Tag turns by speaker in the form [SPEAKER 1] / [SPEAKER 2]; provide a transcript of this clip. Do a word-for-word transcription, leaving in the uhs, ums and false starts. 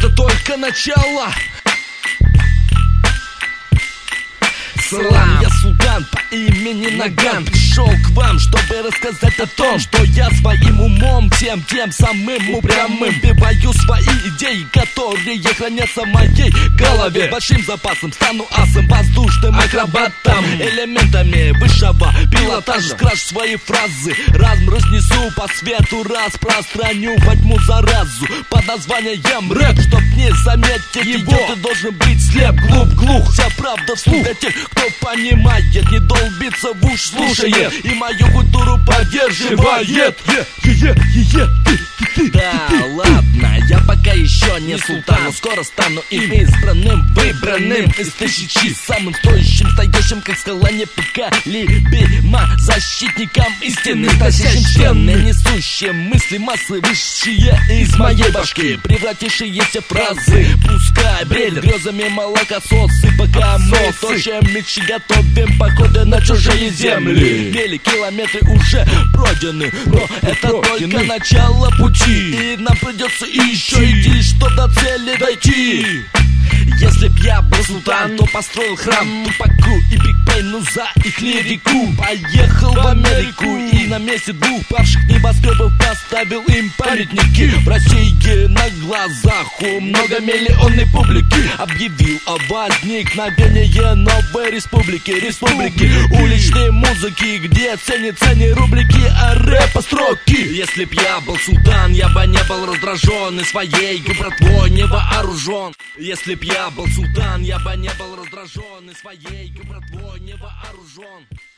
[SPEAKER 1] это только начало. Салам, я султан по имени Наган. Пришел к вам, чтобы рассказать о том, что я своим умом, тем, тем самым упрямым вбиваю свои идеи, которые хранятся в моей голове. Большим запасом стану асом, воздушным акробатом, элементами высшего пилотажа. Крашу свои фразы, разм разнесу по свету, распространю во тьму заразу под названием рэп. Чтоб не заметить его, ты должен быть слеп, глуп, глух. Вся правда вслух для тех, кто понимает, не долбится в уж, слушает и мою культуру поддерживает. Да ладно, я пока еще не султан, но скоро стану им избранным, выбранным из тысячи, самым стоящим, стоящим как скала непоколебима, защитником истины, тащащим стены, несущим мысли массы высшие из моей башки, превратившиеся фразы. Пускай бредят грезами молокососы, пока мы точим мечи, готовим походы на чужие земли. Мили километры уже пройдены, но это только начало пути, и нам придется еще идти, что до цели дойти. Если б я был султан, то построил храм Тупаку и Биг Пейну за их лирику. Поехал в Америку и на месте двух павших небоскребов поставил им памятники. В России на глазах у многомиллионной публики объявил о возникновении новой республики. Республики уличной музыки, где ценятся не рубрики, а рэпа строки. Если б я был султан, я бы не был раздражен и своей братвой не вооружен. Если б я был султан, я бы не был раздражен и своей братвой не вооружен.